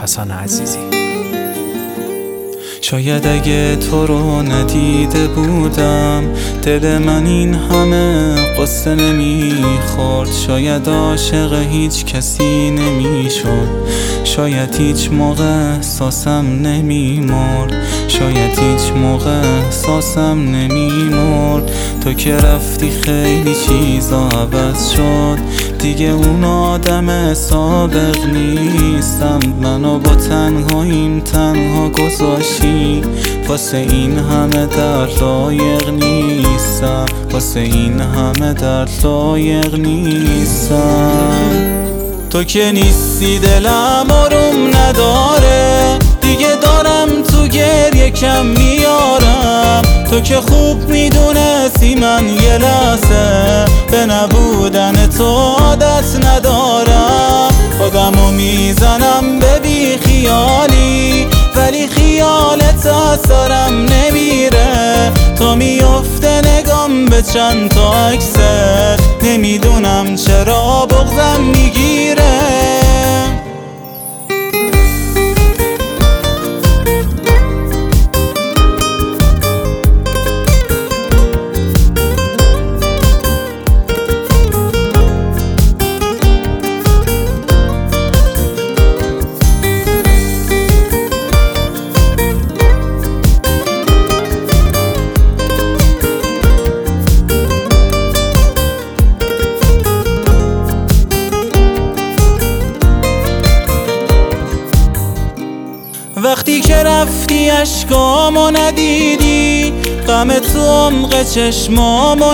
حسن عزیزی. شاید اگه تو رو ندیده بودم دل من این همه قصه نمیخورد. شاید عاشق هیچ کسی نمیشد. شاید هیچ موقع احساسم نمیمرد. شاید هیچ موقع احساسم نمیمرد. تو که رفتی خیلی چیزا عوض شد. دیگه اون آدم سابق نیستم. منو با تنهاییم تنها گذاشتی. واسه این همه درد لایق نیستم. واسه این همه درد لایق نیستم. تو که نیستی دلم آروم نداره. دیگه دارم تو گریه کم میارم. تو که خوب میدونستی من یه لحظه به نبودن تو عادت ندارم. خودمو میزنم به بی خیالی ولی خیالت از سرم نمیره. تو میفته نگام به چند تا عکست. نمیدونم چرا بغضم میگیره. وقتی که رفتی اشکامو ندیدی. غم تو عمق چشمامو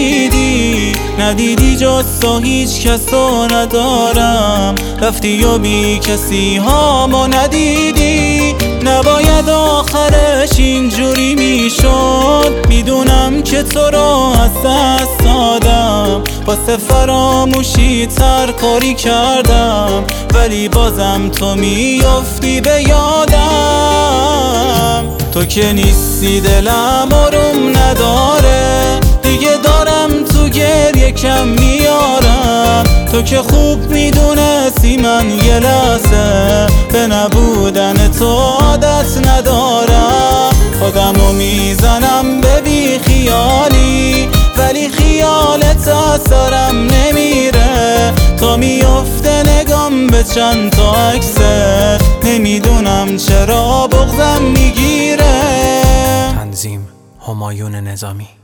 ندیدی جز تو هیچ کسو ندارم. رفتی و بی کسی هامو ندیدی. نباید آخرش اینجوری میشد. میدونم که تو رو از دست دادم. واسه فراموشی ترکاری کردم ولی بازم تو میافتی به یادم. تو که نیستی دلم آروم نداره. دیگه دارم تو گریه کم میارم. تو که خوب میدونستی من یه لحظه به نبودن تو عادت ندارم. خودمو میزنم به بی خیالی ولی خیالت از سرم نمیره. تو میفته نگام به چند تا عکست. نمیدونم چرا بغضم میگیره. تنظیم همایون نظامی.